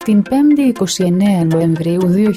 Την 5η 29 Νοεμβρίου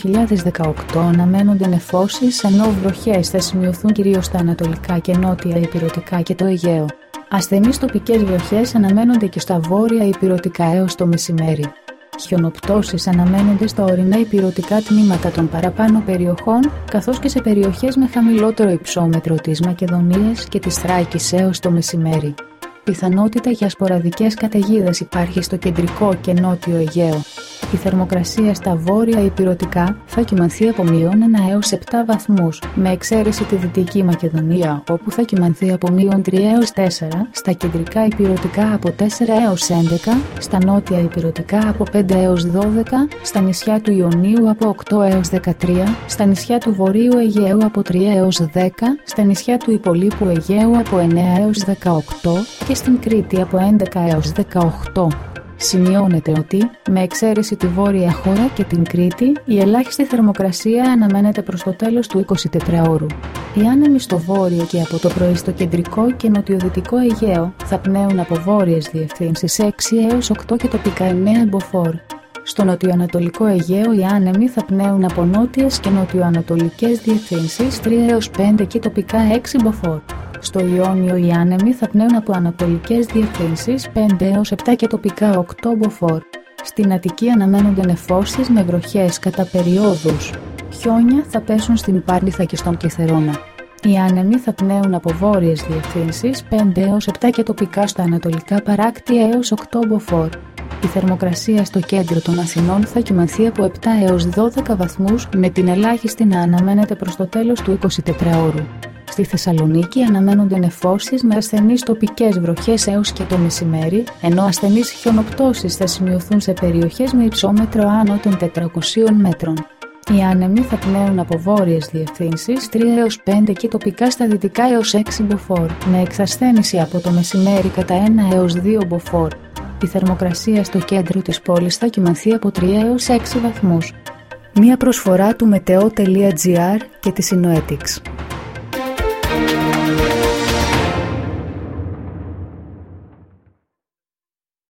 2018 αναμένονται νεφώσεις, ενώ βροχές θα σημειωθούν κυρίως στα ανατολικά και νότια ηπειρωτικά και το Αιγαίο. Ασθενείς τοπικές βροχές αναμένονται και στα βόρεια ηπειρωτικά έως το μεσημέρι. Χιονοπτώσεις αναμένονται στα ορεινά ηπειρωτικά τμήματα των παραπάνω περιοχών, καθώς και σε περιοχές με χαμηλότερο υψόμετρο της Μακεδονίας και της Θράκης έως το μεσημέρι. Πιθανότητα για σποραδικές καταιγίδες υπάρχει στο κεντρικό και νότιο Αιγαίο. Η θερμοκρασία στα βόρεια ηπειρωτικά θα κυμανθεί από -1 έως 7 βαθμούς, με εξαίρεση τη Δυτική Μακεδονία, όπου θα κυμανθεί από -3 έως 4, στα κεντρικά ηπειρωτικά από 4 έως 11, στα νότια ηπειρωτικά από 5 έως 12, στα νησιά του Ιωνίου από 8 έως 13, στα νησιά του Βορείου Αιγαίου από 3 έως 10, στα νησιά του Υπολείπου Αιγαίου από 9 έως 18 και στην Κρήτη από 11 έως 18. Σημειώνεται ότι, με εξαίρεση τη βόρεια χώρα και την Κρήτη, η ελάχιστη θερμοκρασία αναμένεται προς το τέλος του 24ωρου. Οι άνεμοι στο βόρειο και από το πρωί στο κεντρικό και νοτιοδυτικό Αιγαίο θα πνέουν από βόρειες διευθύνσεις 6 έως 8 και τοπικά 9 μποφόρ. Στο νοτιοανατολικό Αιγαίο οι άνεμοι θα πνέουν από νότιες και νοτιοανατολικές διευθύνσεις 3 έως 5 και τοπικά 6 μποφόρ. Στο Ιόνιο οι άνεμοι θα πνέουν από ανατολικές διευθύνσεις 5 έως 7 και τοπικά 8 μποφόρ. Στην Αττική αναμένονται νεφώσεις με βροχές κατά περιόδους. Χιόνια θα πέσουν στην Πάρνηθα και στον Κιθερώνα. Οι άνεμοι θα πνέουν από βόρειες διευθύνσεις 5 έως 7 και τοπικά στα ανατολικά παράκτια έως 8 μποφόρ. Η θερμοκρασία στο κέντρο των Αθηνών θα κυμανθεί από 7 έως 12 βαθμούς, με την ελάχιστη να αναμένεται προς το τέλος του 24ωρου. Στη Θεσσαλονίκη αναμένονται νεφώσεις με ασθενείς τοπικές βροχές έως και το μεσημέρι, ενώ ασθενείς χιονοπτώσεις θα σημειωθούν σε περιοχές με υψόμετρο άνω των 400 μέτρων. Οι άνεμοι θα πνέουν από βόρειες διευθύνσεις 3 έως 5 και τοπικά στα δυτικά έως 6 μποφόρ, με εξασθένηση από το μεσημέρι κατά 1 έως 2 μποφόρ. Η θερμοκρασία στο κέντρο της πόλης θα κυμανθεί από 3 έως 6 βαθμούς. Μία προσφορά του Meteo.gr και της Synoetics.